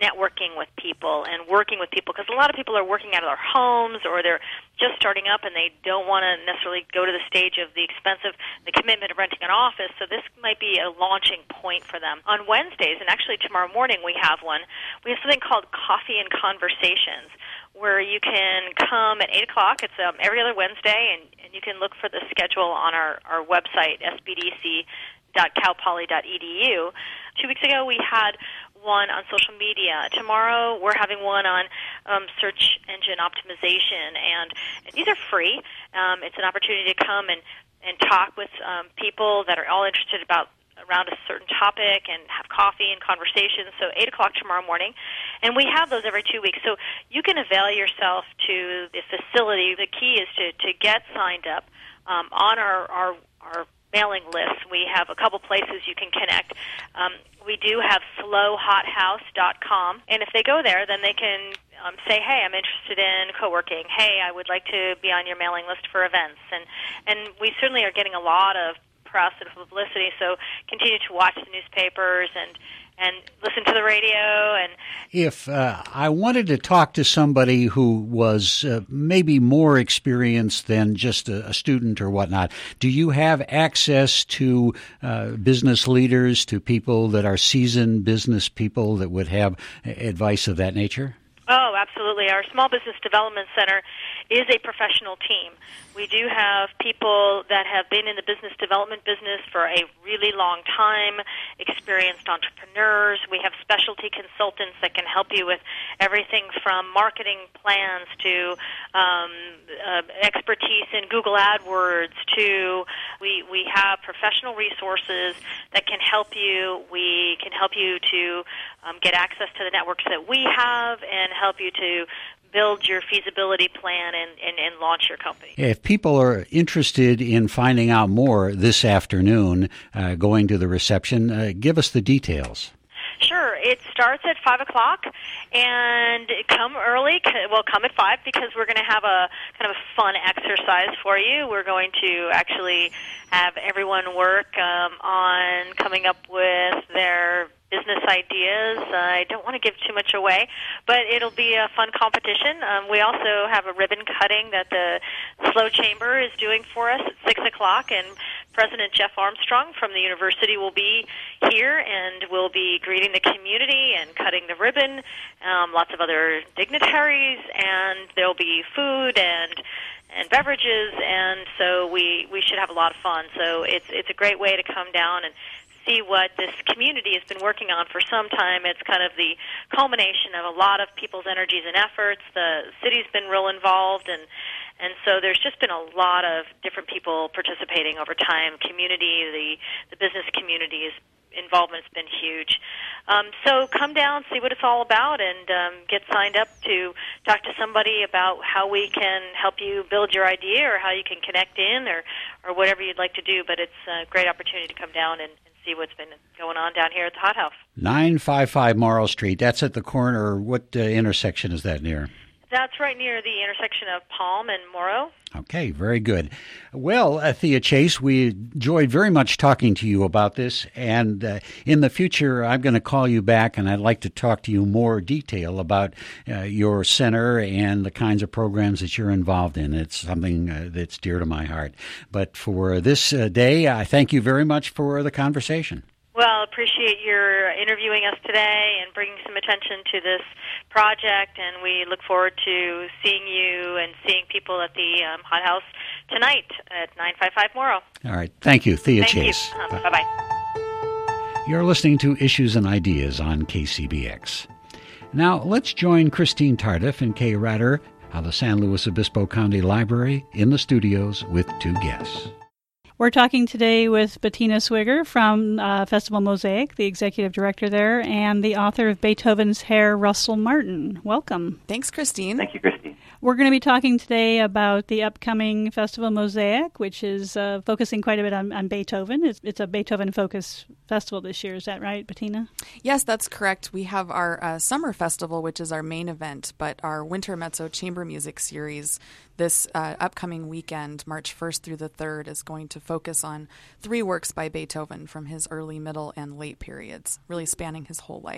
networking with people and working with people, because a lot of people are working out of their homes or they're just starting up and they don't want to necessarily go to the stage of the expensive, the commitment of renting an office, so this might be a launching point for them. On Wednesdays, and actually tomorrow morning we have one, we have something called Coffee and Conversations, where you can come at eight o'clock. It's um, every other Wednesday, and, and you can look for the schedule on our, our website, s b d c dot cal poly dot e d u. Two weeks ago, we had one on social media. Tomorrow, we're having one on um, search engine optimization, and, and these are free. Um, it's an opportunity to come and, and talk with um, people that are all interested about around a certain topic and have coffee and conversations. So eight o'clock tomorrow morning. And we have those every two weeks. So you can avail yourself to the facility. The key is to, to get signed up um, on our, our, our mailing list. We have a couple places you can connect. Um, we do have slow hot house dot com. And if they go there, then they can um, say, hey, I'm interested in co-working. Hey, I would like to be on your mailing list for events. And, and we certainly are getting a lot of press and publicity, so continue to watch the newspapers and and listen to the radio. And if uh, I wanted to talk to somebody who was uh, maybe more experienced than just a, a student or whatnot, do you have access to uh, business leaders, to people that are seasoned business people that would have advice of that nature? Oh, absolutely. Our Small Business Development Center is a professional team. We do have people that have been in the business development business for a really long time, experienced entrepreneurs. We have specialty consultants that can help you with everything from marketing plans to um, uh, expertise in Google AdWords to we, we have professional resources that can help you. We can help you to um, get access to the networks that we have and help you to build your feasibility plan and, and, and launch your company. If people are interested in finding out more this afternoon, uh, going to the reception, uh, give us the details. Sure. It starts at five o'clock, and come early. Well, come at five because we're going to have a kind of a fun exercise for you. We're going to actually have everyone work um, on coming up with their business ideas. Uh, I don't want to give too much away, but it'll be a fun competition. Um, we also have a ribbon cutting that the Slow Chamber is doing for us at six o'clock, and President Jeff Armstrong from the university will be here and will be greeting the community and cutting the ribbon, um, lots of other dignitaries, and there'll be food and and beverages, and so we, we should have a lot of fun. So it's it's a great way to come down and see what this community has been working on for some time. It's kind of the culmination of a lot of people's energies and efforts. The city's been real involved, and and so there's just been a lot of different people participating over time. Community, the, the business community's involvement's been huge. Um, so come down, see what it's all about, and um, get signed up to talk to somebody about how we can help you build your idea or how you can connect in or, or whatever you'd like to do. But it's a great opportunity to come down and see what's been going on down here at the Hot House. nine fifty-five Morrow Street. That's at the corner. What uh, intersection is that near? That's right near the intersection of Palm and Morrow. Okay, very good. Well, uh, Thea Chase, we enjoyed very much talking to you about this, and uh, in the future, I'm going to call you back, and I'd like to talk to you more detail about uh, your center and the kinds of programs that you're involved in. It's something uh, that's dear to my heart. But for this uh, day, I thank you very much for the conversation. Well, appreciate your interviewing us today and bringing some attention to this project, and we look forward to seeing you and seeing people at the um, Hot House tonight at nine fifty-five Morrow. All right. Thank you, Thea Thank Chase. You. Um, bye-bye. You're listening to Issues and Ideas on K C B X. Now, let's join Christine Tardif and Kay Ratter of the San Luis Obispo County Library in the studios with two guests. We're talking today with Bettina Swigger from uh, Festival Mosaic, the executive director there, and the author of Beethoven's Hair, Russell Martin. Welcome. Thanks, Christine. Thank you, Christine. We're going to be talking today about the upcoming Festival Mosaic, which is uh, focusing quite a bit on, on Beethoven. It's, it's a Beethoven-focused festival this year. Is that right, Bettina? Yes, that's correct. We have our uh, summer festival, which is our main event, but our Winter Mezzo Chamber Music Series this uh, upcoming weekend, March first through the third, is going to focus on three works by Beethoven from his early, middle, and late periods, really spanning his whole life.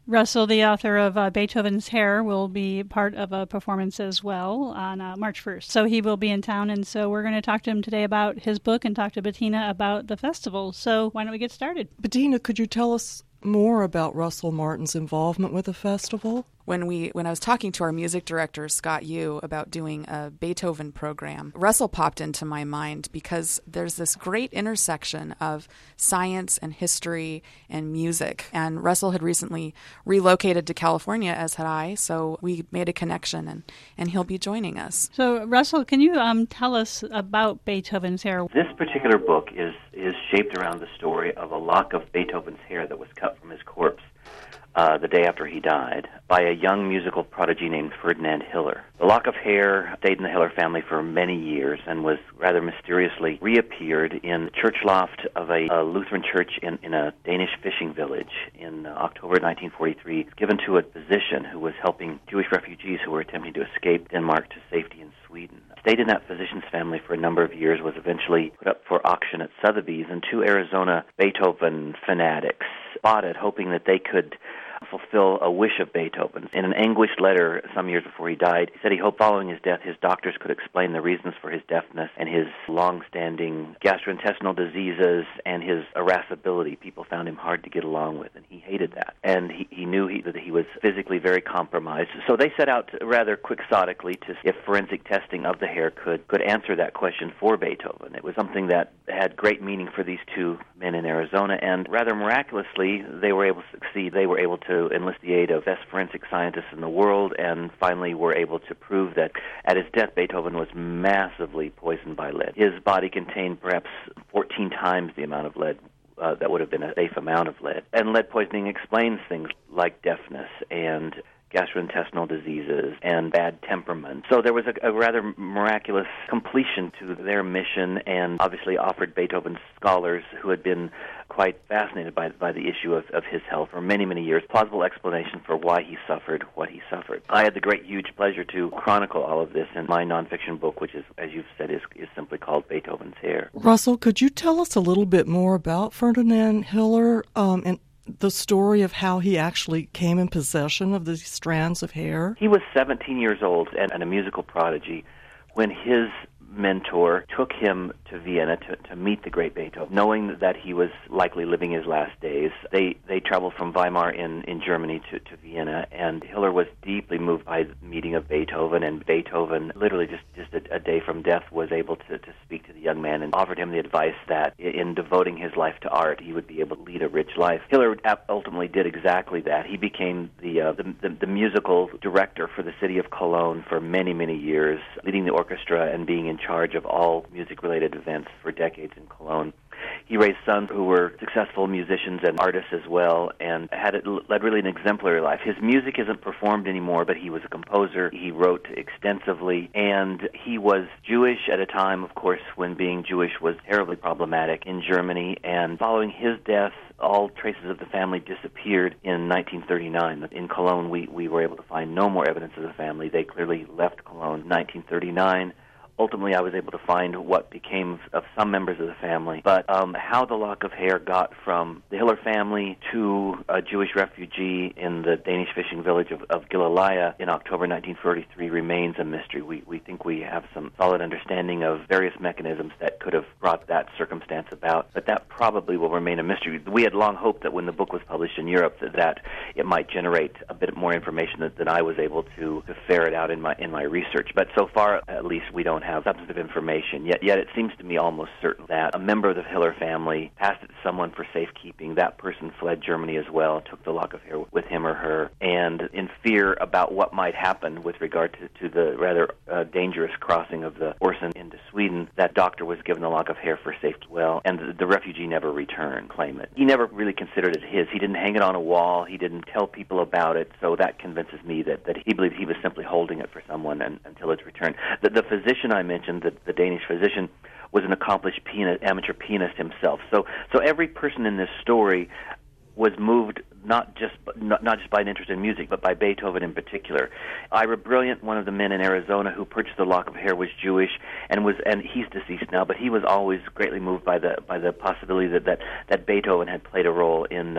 Russell, the author of uh, Beethoven's Hair, will be part of a performance as well on uh, March first. So he will be in town, and so we're going to talk to him today about his book and talk to Bettina about the festival. So why don't we get started? Bettina, could you tell us more about Russell Martin's involvement with the festival? When we when I was talking to our music director, Scott Yu, about doing a Beethoven program, Russell popped into my mind because there's this great intersection of science and history and music. And Russell had recently relocated to California, as had I, so we made a connection, and, and he'll be joining us. So, Russell, can you um, tell us about Beethoven's Hair? This particular book is, is shaped around the story of a lock of Beethoven's hair that was cut from his corpse Uh, the day after he died, by a young musical prodigy named Ferdinand Hiller. The lock of hair stayed in the Hiller family for many years and was rather mysteriously reappeared in the church loft of a, a Lutheran church in, in a Danish fishing village in uh, October nineteen forty-three. It's given to a physician who was helping Jewish refugees who were attempting to escape Denmark to safety in Sweden. Stayed in that physician's family for a number of years, was eventually put up for auction at Sotheby's, and two Arizona Beethoven fanatics bought it, hoping that they could fulfill a wish of Beethoven's. In an anguished letter some years before he died, he said he hoped following his death his doctors could explain the reasons for his deafness and his long-standing gastrointestinal diseases and his irascibility. People found him hard to get along with, and he hated that. And he, he knew he, that he was physically very compromised. So they set out to, rather quixotically to see if forensic testing of the hair could, could answer that question for Beethoven. It was something that had great meaning for these two men in Arizona, and rather miraculously, they were able to succeed. They were able to to enlist the aid of best forensic scientists in the world, and finally were able to prove that at his death, Beethoven was massively poisoned by lead. His body contained perhaps fourteen times the amount of lead uh, that would have been a safe amount of lead. And lead poisoning explains things like deafness and gastrointestinal diseases and bad temperament. So there was a, a rather miraculous completion to their mission, and obviously offered Beethoven's scholars, who had been quite fascinated by, by the issue of, of his health for many, many years, plausible explanation for why he suffered what he suffered. I had the great, huge pleasure to chronicle all of this in my nonfiction book, which is, as you've said, is, is simply called Beethoven's Hair. Russell, could you tell us a little bit more about Ferdinand Hiller um, and the story of how he actually came in possession of these strands of hair? He was seventeen years old and, and a musical prodigy when his mentor took him to Vienna to, to meet the great Beethoven, knowing that he was likely living his last days. They they traveled from Weimar in, in Germany to, to Vienna, and Hiller was deeply moved by the meeting of Beethoven, and Beethoven, literally just, just a, a day from death, was able to, to speak to the young man and offered him the advice that in devoting his life to art, he would be able to lead a rich life. Hiller ultimately did exactly that. He became the, uh, the, the, the musical director for the city of Cologne for many, many years, leading the orchestra and being in charge of all music-related events for decades in Cologne. He raised sons who were successful musicians and artists as well, and had it, led really an exemplary life. His music isn't performed anymore, but he was a composer. He wrote extensively, and he was Jewish at a time, of course, when being Jewish was terribly problematic in Germany. And following his death, all traces of the family disappeared in nineteen thirty-nine. In Cologne, we, we were able to find no more evidence of the family. They clearly left Cologne in nineteen thirty-nine. Ultimately, I was able to find what became of some members of the family. But um, how the lock of hair got from the Hiller family to a Jewish refugee in the Danish fishing village of, of Gilleleje in October nineteen forty-three remains a mystery. We, we think we have some solid understanding of various mechanisms that could have brought that circumstance about, but that probably will remain a mystery. We had long hoped that when the book was published in Europe that, that it might generate a bit more information than, than I was able to, to ferret out in my in my research. But so far, at least, we don't have substantive information. Yet, yet it seems to me almost certain that a member of the Hiller family passed it to someone for safekeeping. That person fled Germany as well, took the lock of hair with him or her, and in fear about what might happen with regard to, to the rather uh, dangerous crossing of the Orson into Sweden, that doctor was given the lock of hair for safety well, and the, the refugee never returned, claim it. He never really considered it his. He didn't hang it on a wall. He didn't tell people about it, so that convinces me that, that he believed he was simply holding it for someone and, until its return. The, the physician I mentioned, the, the Danish physician, was an accomplished pianist, amateur pianist himself. So, so every person in this story was moved not just not, not just by an interest in music, but by Beethoven in particular. Ira Brilliant, one of the men in Arizona who purchased the lock of hair, was Jewish, and was and he's deceased now, but he was always greatly moved by the by the possibility that that, that Beethoven had played a role in um,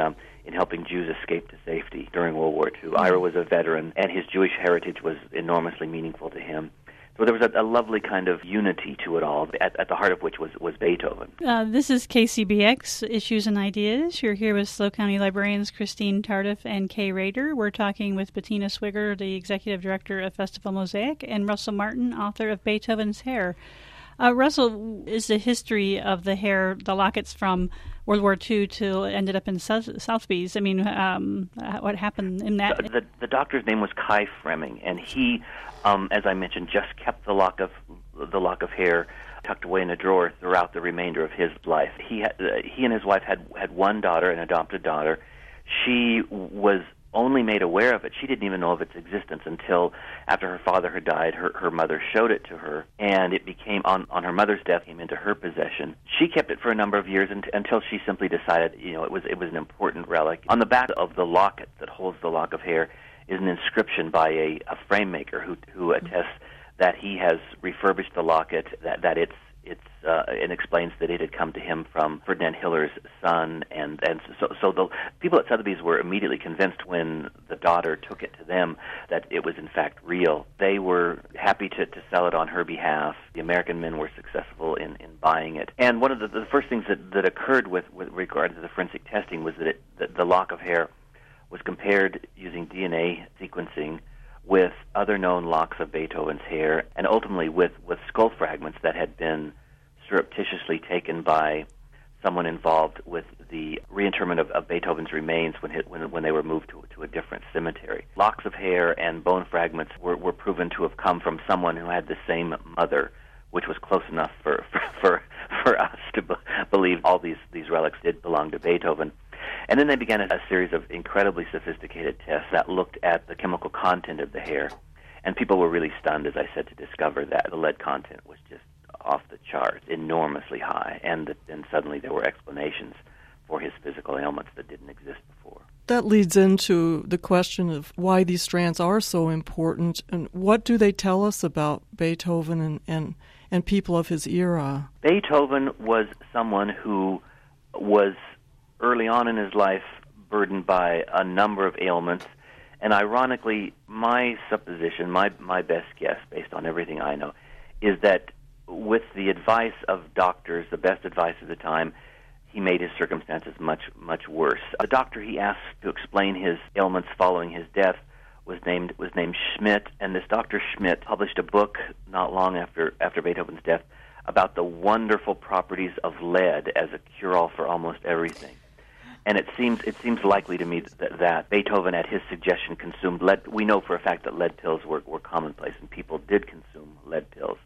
in helping Jews escape to safety during World War Two. Ira was a veteran, and his Jewish heritage was enormously meaningful to him. So there was a, a lovely kind of unity to it all, at, at the heart of which was, was Beethoven. Uh, this is K C B X, Issues and Ideas. You're here with SLO County librarians Christine Tardif and Kay Rader. We're talking with Bettina Swigger, the executive director of Festival Mosaic, and Russell Martin, author of Beethoven's Hair. Uh, Russell, is the history of the hair, the lockets from World War Two till ended up in South, Sotheby's? I mean, um, what happened in that? The, the, the doctor's name was Kai Fremming, and he, um, as I mentioned, just kept the lock of the lock of hair tucked away in a drawer throughout the remainder of his life. He had, uh, he and his wife had had one daughter, an adopted daughter. She was only made aware of it. She didn't even know of its existence until after her father had died. Her her mother showed it to her, and it became, on, on her mother's death, came into her possession. She kept it for a number of years and, until she simply decided, you know, it was it was an important relic. On the back of the locket that holds the lock of hair is an inscription by a, a frame maker who who attests that he has refurbished the locket, that that it's it's uh, and explains that it had come to him from Ferdinand Hiller's son, and and so so the people at Sotheby's were immediately convinced when the daughter took it to them that it was in fact real. They were happy to, to sell it on her behalf. The American men were successful in, in buying it. And one of the, the first things that, that occurred with, with regard to the forensic testing was that, it, that the lock of hair was compared using D N A sequencing with other known locks of Beethoven's hair, and ultimately with, with skull fragments that had been surreptitiously taken by someone involved with the reinterment of, of Beethoven's remains when, hit, when when they were moved to, to a different cemetery. Locks of hair and bone fragments were, were proven to have come from someone who had the same mother, which was close enough for for, for, for us to be, believe all these, these relics did belong to Beethoven. And then they began a, a series of incredibly sophisticated tests that looked at the chemical content of the hair. And people were really stunned, as I said, to discover that the lead content was just off the charts, enormously high. And, that, and suddenly there were explanations for his physical ailments that didn't exist before. That leads into the question of why these strands are so important, and what do they tell us about Beethoven and, and, and people of his era? Beethoven was someone who was early on in his life burdened by a number of ailments, and ironically, my supposition, my my best guess, based on everything I know, is that with the advice of doctors, the best advice of the time, he made his circumstances much, much worse. The doctor he asked to explain his ailments following his death was named was named Schmidt, and this Doctor Schmidt published a book not long after after Beethoven's death about the wonderful properties of lead as a cure-all for almost everything. And it seems it seems likely to me that, that Beethoven, at his suggestion, consumed lead. We know for a fact that lead pills were, were commonplace, and people did consume lead pills.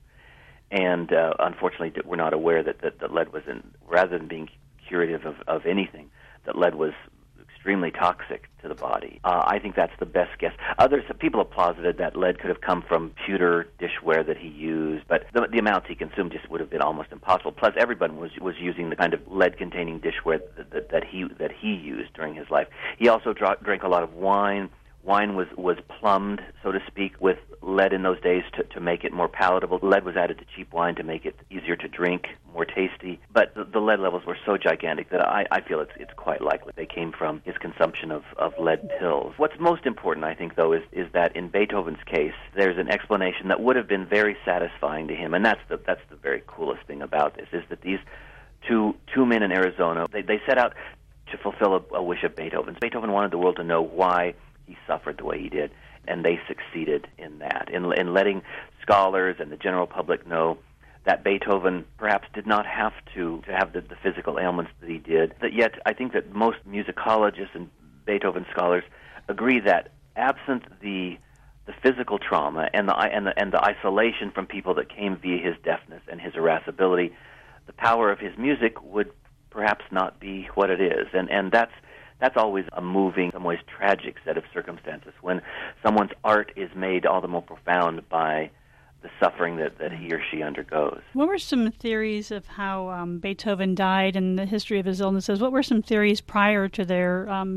And uh, unfortunately, we're not aware that, that, that lead was, in, rather than being curative of, of anything, that lead was extremely toxic to the body. Uh, I think that's the best guess. Others, people have posited that lead could have come from pewter dishware that he used, but the, the amounts he consumed just would have been almost impossible. Plus, everyone was was using the kind of lead-containing dishware that, that, that he that he used during his life. He also dra- drank a lot of wine. Wine was, was plumbed, so to speak, with lead in those days to, to make it more palatable. Lead was added to cheap wine to make it easier to drink, more tasty. But the, the lead levels were so gigantic that I, I feel it's it's quite likely they came from his consumption of, of lead pills. What's most important, I think, though, is, is that in Beethoven's case, there's an explanation that would have been very satisfying to him, and that's the that's the very coolest thing about this, is that these two two men in Arizona, they, they set out to fulfill a, a wish of Beethoven's. Beethoven wanted the world to know why he suffered the way he did, and they succeeded in that, in, in letting scholars and the general public know that Beethoven perhaps did not have to, to have the, the physical ailments that he did. That yet, I think that most musicologists and Beethoven scholars agree that absent the the physical trauma and the and the and the isolation from people that came via his deafness and his irascibility, the power of his music would perhaps not be what it is, and and that's. That's always a moving, in some ways tragic set of circumstances, when someone's art is made all the more profound by the suffering that, that he or she undergoes. What were some theories of how um, Beethoven died and the history of his illnesses? What were some theories prior to their um,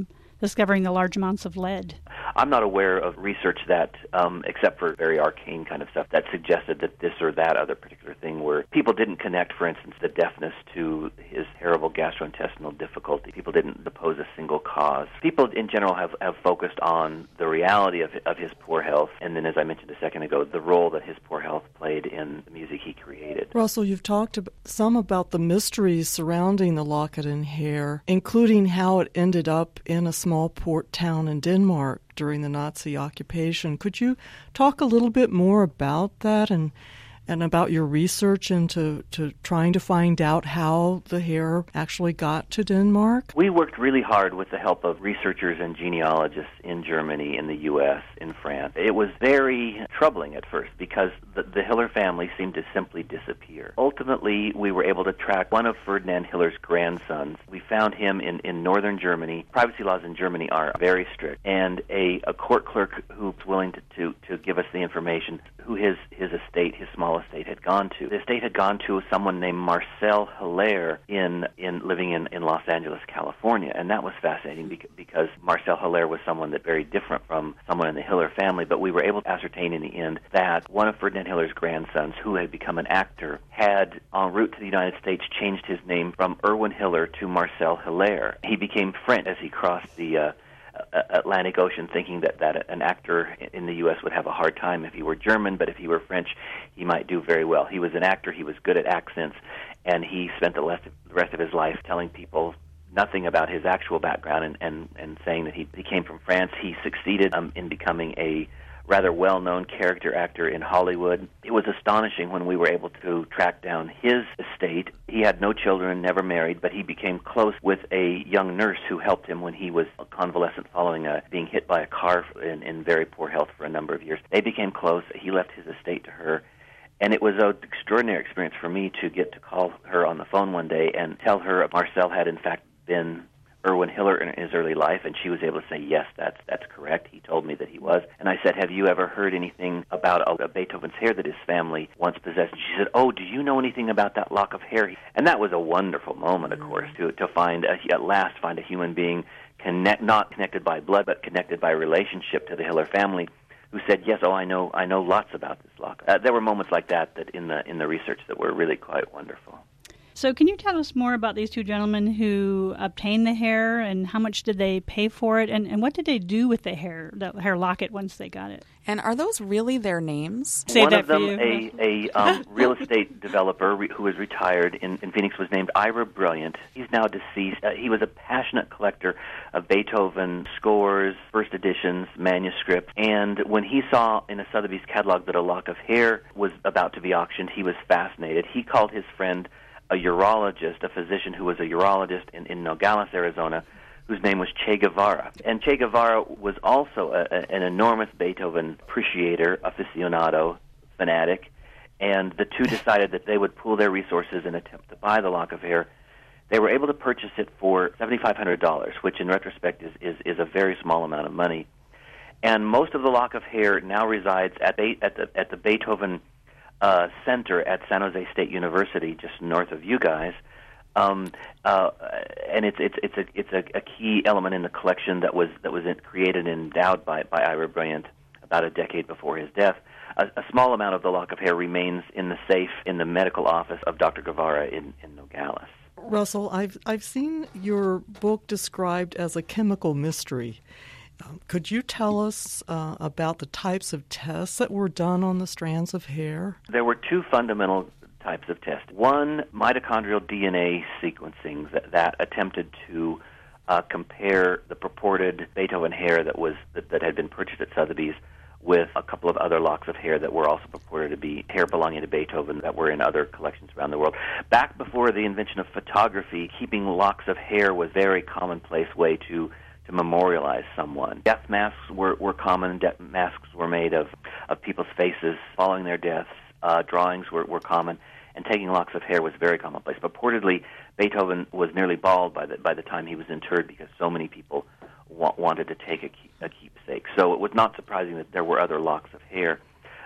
discovering the large amounts of lead. I'm not aware of research that, um, except for very arcane kind of stuff, that suggested that this or that other particular thing where people didn't connect, for instance, the deafness to his terrible gastrointestinal difficulty. People didn't depose a single cause. People in general have, have focused on the reality of, of his poor health, and then, as I mentioned a second ago, the role that his poor health played in the music he created. Russell, you've talked some about the mysteries surrounding the locket and hair, including how it ended up in a small port town in Denmark during the Nazi occupation. Could you talk a little bit more about that and and about your research into to trying to find out how the hair actually got to Denmark? We worked really hard with the help of researchers and genealogists in Germany, in the U S, in France. It was very troubling at first because the, the Hiller family seemed to simply disappear. Ultimately, we were able to track one of Ferdinand Hiller's grandsons. We found him in, in northern Germany. Privacy laws in Germany are very strict, and a, a court clerk who was willing to, to, to give us the information who his, his estate, his small estate, had gone to. The estate had gone to someone named Marcel Hiller in, in living in, in Los Angeles, California, and that was fascinating because, because Marcel Hiller was someone that very different from someone in the Hiller family, but we were able to ascertain in the end that one of Ferdinand Hiller's grandsons, who had become an actor, had, en route to the United States, changed his name from Erwin Hiller to Marcel Hiller. He became French as he crossed the uh, Atlantic Ocean, thinking that, that an actor in the U S would have a hard time if he were German, but if he were French, he might do very well. He was an actor, he was good at accents, and he spent the rest of, the rest of his life telling people nothing about his actual background and, and, and saying that he, he came from France. He succeeded um, in becoming a rather well-known character actor in Hollywood. It was astonishing when we were able to track down his estate. He had no children, never married, but he became close with a young nurse who helped him when he was convalescent following a, being hit by a car in, in very poor health for a number of years. They became close. He left his estate to her. And it was an extraordinary experience for me to get to call her on the phone one day and tell her Marcel had in fact been Erwin Hiller in his early life, and she was able to say, yes, that's that's correct. He told me that he was. And I said, have you ever heard anything about a, a Beethoven's hair that his family once possessed? And she said, oh, do you know anything about that lock of hair? And that was a wonderful moment, of course, to to find, a, at last, find a human being connect, not connected by blood, but connected by relationship to the Hiller family, who said, yes, oh, I know I know lots about this lock. Uh, there were moments like that that in the in the research that were really quite wonderful. So can you tell us more about these two gentlemen who obtained the hair, and how much did they pay for it, and, and what did they do with the hair, the hair locket, once they got it? And are those really their names? Save One that of them, for you. a, a um, real estate developer re- who was retired in, in Phoenix, was named Ira Brilliant. He's now deceased. Uh, he was a passionate collector of Beethoven scores, first editions, manuscripts, and when he saw in a Sotheby's catalog that a lock of hair was about to be auctioned, he was fascinated. He called his friend a urologist, a physician who was a urologist in, in Nogales, Arizona, whose name was Che Guevara. And Che Guevara was also a, a, an enormous Beethoven appreciator, aficionado, fanatic, and the two decided that they would pool their resources and attempt to buy the lock of hair. They were able to purchase it for seven thousand five hundred dollars, which in retrospect is, is, is a very small amount of money. And most of the lock of hair now resides at, Be- at, the, at the Beethoven Uh, center at San Jose State University, just north of you guys, um, uh, and it's it's it's a it's a, a key element in the collection that was that was created and endowed by by Ira Brilliant about a decade before his death. A, a small amount of the lock of hair remains in the safe in the medical office of Doctor Guevara in, in Nogales. Russell, I've I've seen your book described as a chemical mystery. Um, could you tell us uh, about the types of tests that were done on the strands of hair? There were two fundamental types of tests. One, mitochondrial D N A sequencing that, that attempted to uh, compare the purported Beethoven hair that was that, that had been purchased at Sotheby's with a couple of other locks of hair that were also purported to be hair belonging to Beethoven that were in other collections around the world. Back before the invention of photography, keeping locks of hair was a very commonplace way to to memorialize someone. Death masks were, were common. Death masks were made of, of people's faces following their deaths. Uh, drawings were, were common, and taking locks of hair was very commonplace. Purportedly, Beethoven was nearly bald by the, by the time he was interred because so many people wa- wanted to take a, keep, a keepsake. So it was not surprising that there were other locks of hair.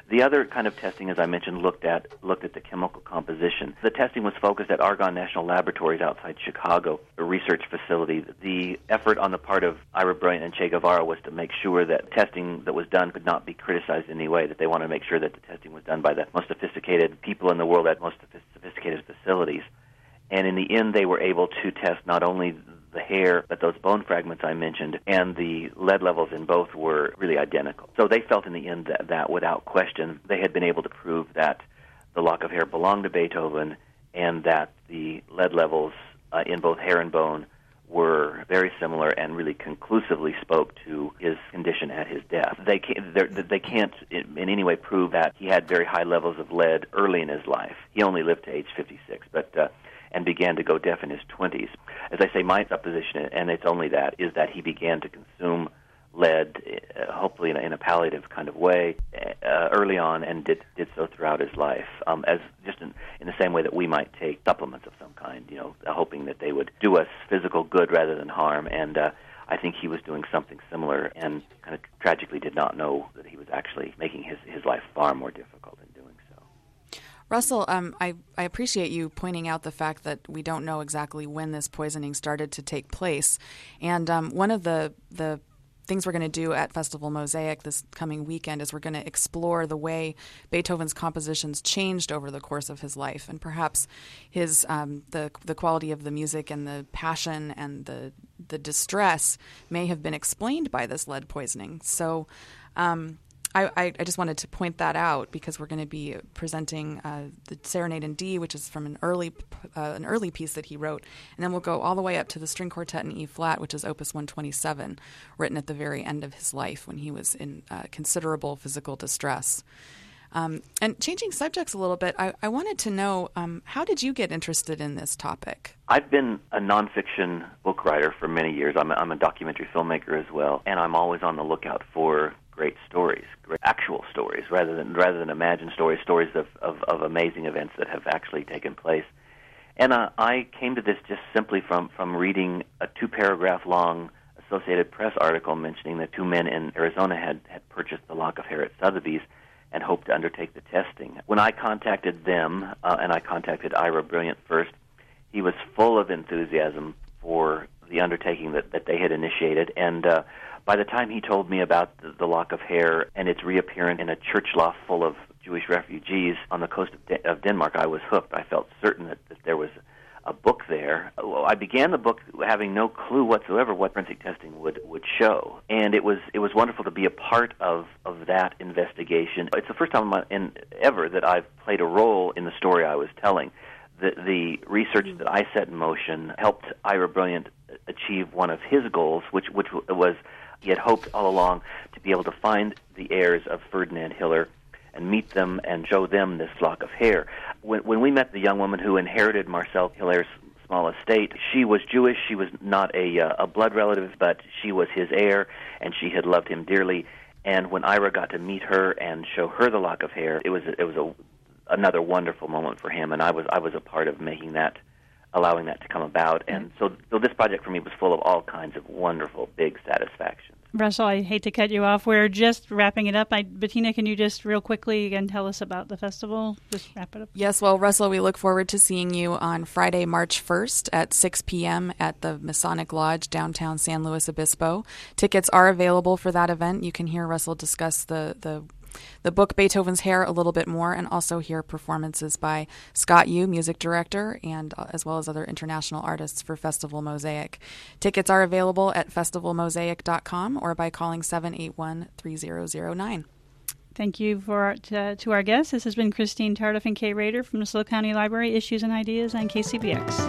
The other kind of testing, as I mentioned, looked at looked at the chemical composition. The testing was focused at Argonne National Laboratories outside Chicago, a research facility. The effort on the part of Ira Brilliant and Che Guevara was to make sure that testing that was done could not be criticized in any way, that they wanted to make sure that the testing was done by the most sophisticated people in the world at most sophisticated facilities. And in the end, they were able to test not only the hair, but those bone fragments I mentioned, and the lead levels in both were really identical. So they felt in the end that, that without question, they had been able to prove that the lock of hair belonged to Beethoven and that the lead levels uh, in both hair and bone were very similar and really conclusively spoke to his condition at his death. They can't, they can't in any way prove that he had very high levels of lead early in his life. He only lived to age fifty-six, but uh, and began to go deaf in his twenties. As I say, my supposition, and it's only that, is that he began to consume lead, uh, hopefully in a, in a palliative kind of way, uh, early on, and did did so throughout his life, um, as just in, in the same way that we might take supplements of some kind, you know, uh, hoping that they would do us physical good rather than harm. And uh, I think he was doing something similar, and kind of tragically did not know that he was actually making his, his life far more difficult in doing so. Russell, um, I, I appreciate you pointing out the fact that we don't know exactly when this poisoning started to take place. And um, one of the, the things we're going to do at Festival Mosaic this coming weekend is we're going to explore the way Beethoven's compositions changed over the course of his life, and perhaps his um, the the quality of the music and the passion and the the distress may have been explained by this lead poisoning. So um, I, I just wanted to point that out because we're going to be presenting uh, the Serenade in D, which is from an early uh, an early piece that he wrote, and then we'll go all the way up to the String Quartet in E flat, which is Opus one twenty-seven, written at the very end of his life when he was in uh, considerable physical distress. Um, and changing subjects a little bit, I, I wanted to know, um, how did you get interested in this topic? I've been a nonfiction book writer for many years. I'm a, I'm a documentary filmmaker as well, and I'm always on the lookout for great stories, great actual stories, rather than rather than imagined stories, stories of, of, of amazing events that have actually taken place. And uh, I came to this just simply from, from reading a two-paragraph long Associated Press article mentioning that two men in Arizona had, had purchased the lock of hair at Sotheby's and hoped to undertake the testing. When I contacted them, uh, and I contacted Ira Brilliant first, he was full of enthusiasm for the undertaking that, that they had initiated, and uh, by the time he told me about the, the lock of hair and its reappearance in a church loft full of Jewish refugees on the coast of, De- of Denmark, I was hooked. I felt certain that, that there was a book there. Well, I began the book having no clue whatsoever what forensic testing would, would show, and it was it was wonderful to be a part of, of that investigation. It's the first time in, my, in ever that I've played a role in the story I was telling. The, the research that I set in motion helped Ira Brilliant achieve one of his goals, which which was he had hoped all along to be able to find the heirs of Ferdinand Hiller and meet them and show them this lock of hair. When, when we met the young woman who inherited Marcel Hiller's small estate, she was Jewish. She was not a, uh, a blood relative, but she was his heir, and she had loved him dearly. And when Ira got to meet her and show her the lock of hair, it was it was a, another wonderful moment for him, and I was I was a part of making that, allowing that to come about. And so, so this project for me was full of all kinds of wonderful, big satisfactions. Russell, I hate to cut you off. We're just wrapping it up. I, Bettina, can you just real quickly again tell us about the festival? Just wrap it up. Yes, well, Russell, we look forward to seeing you on Friday, March first at six p.m. at the Masonic Lodge, downtown San Luis Obispo. Tickets are available for that event. You can hear Russell discuss the, the the book Beethoven's Hair a little bit more, and also hear performances by Scott Yu, music director, and uh, as well as other international artists for Festival Mosaic. Tickets are available at festival mosaic dot com or by calling seven eight one, three zero zero nine. Thank you for to, to our guests. This has been Christine Tardif and Kay Rader from the SLO County Library, Issues and Ideas on K C B X.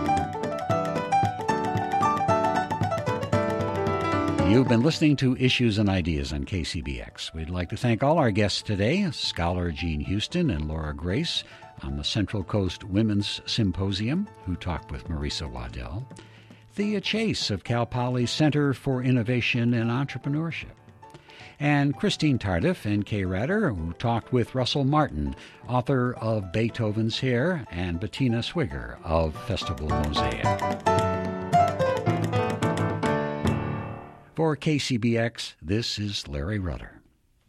You've been listening to Issues and Ideas on K C B X. We'd like to thank all our guests today, scholar Jean Houston and Laura Grace on the Central Coast Women's Symposium, who talked with Marisa Waddell, Thea Chase of Cal Poly's Center for Innovation and Entrepreneurship, and Christine Tardif and Kay Rader, who talked with Russell Martin, author of Beethoven's Hair, and Bettina Swigger of Festival Mosaic. For K C B X, this is Larry Rudder.